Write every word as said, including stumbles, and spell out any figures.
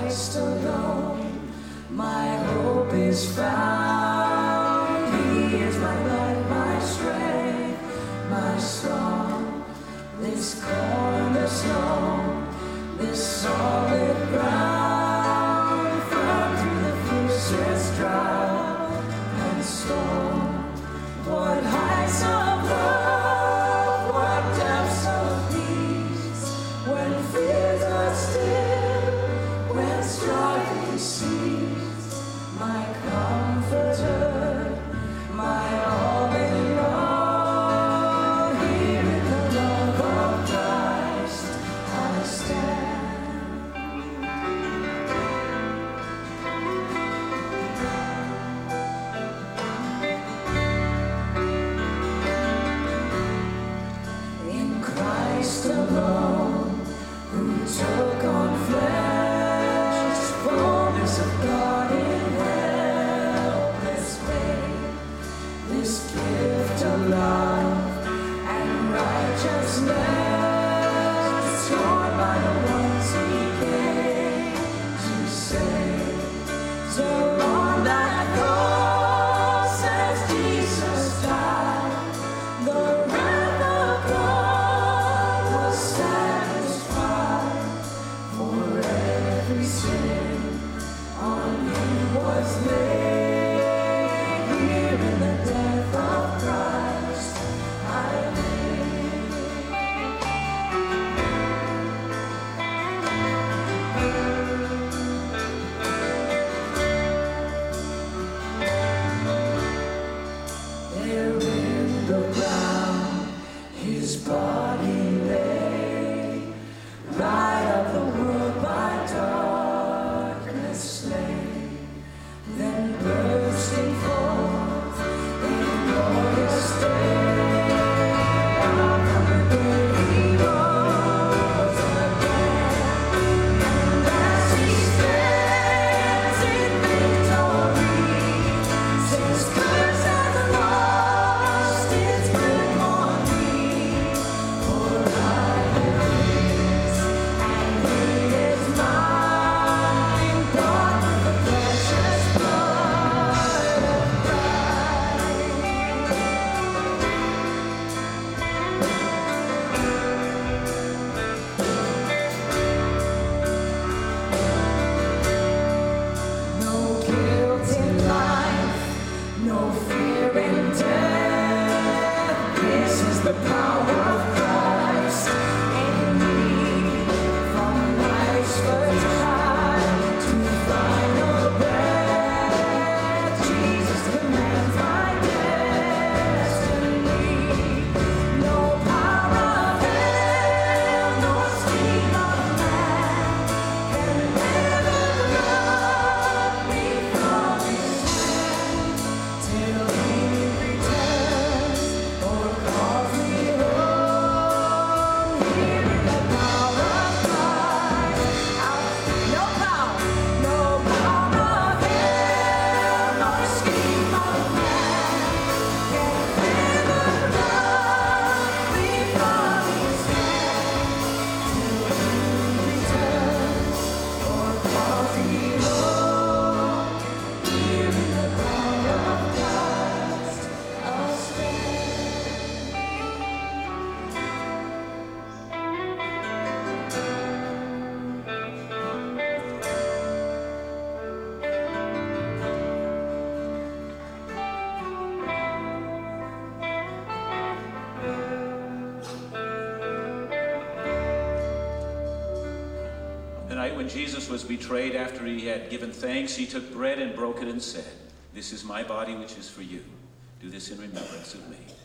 Christ alone, my hope is found. He is my light, my strength, my song. This cornerstone, this solid ground, firm through the fiercest drought and storm. What heights of love, what depths of peace, when fears are still, when strife is ceased, my comforter, my all in all, here in the love of Christ I stand. In Christ alone, who took on flesh, fullness of God in helpless babe, this gift of love and righteousness, torn by the ones he came to save. So on that cross as Jesus died, the wrath of God was satisfied. For every sin on him was laid. Here in the death of Christ I live. There in the ground his body lay, light of the world by darkness slain. Then bursting forth in glorious day, out from the grave he rose again. And as he stands in victory, since curse has lost its grip on me, for I am his and he is mine, bought with the precious blood of Christ. No guilt in life, no fear in death. This is the power of Christ in me. From life's first high to final breath, Jesus commands my destiny. No power of hell, nor scheme of man can ever pluck me from his hand, till he returns or calls me home. Here in the power of Christ, no power, no power of hell, nor scheme of man can ever pluck me from his hand, till he returns or calls me home. Here in the power of Christ I'll stand. The night when Jesus was betrayed, after he had given thanks, he took bread and broke it and said, "This is my body which is for you. Do this in remembrance of me."